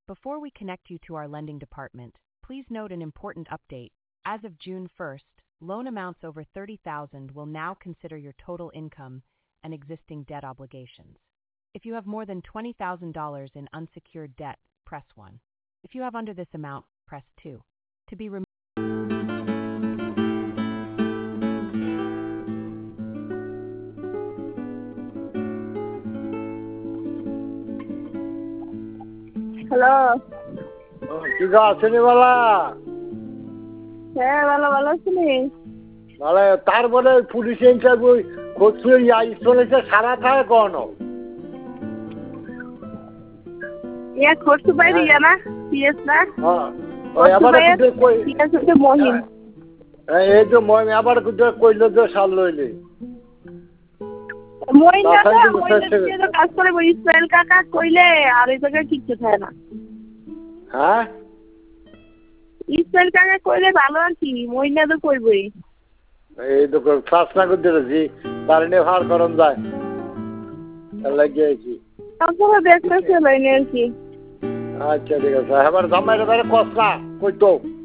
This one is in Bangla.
Before we connect you to our lending department, please note an important update. As of June 1st, loan amounts over $30,000 will now consider your total income and existing debt obligations. If you have more than $20,000 in unsecured debt, press 1. If you have under this amount, press 2. To be removed. Hello কি গো আসেনি বলা? হ্যাঁ ভালো আছিস? মানে তারপরে পুলিশ ইন্টারভিউ করছে চলেছে সারা থাকে কোনো খোঁজ বাইরে না পিএস না মহিন এই যে মহিন আবার কইল যে সাল লইলে কাজ করে ইসমাইল কাকা কইলে আর এই জায়গায় কিচ্ছু থাকে না। হ্যাঁ ইসমাইল কাকা কইলে ভালো আর কি মহিনা তো কইবই এই তো শাসনা করতে দিয়েছি তার নিয়ে ভার করন যায় লাগিয়েছি তারপরে দেখতেছে লাইনে আর কি। আচ্ছা ঠিক আছে এবার জামাইটা তাহলে কষ্ট না কই তো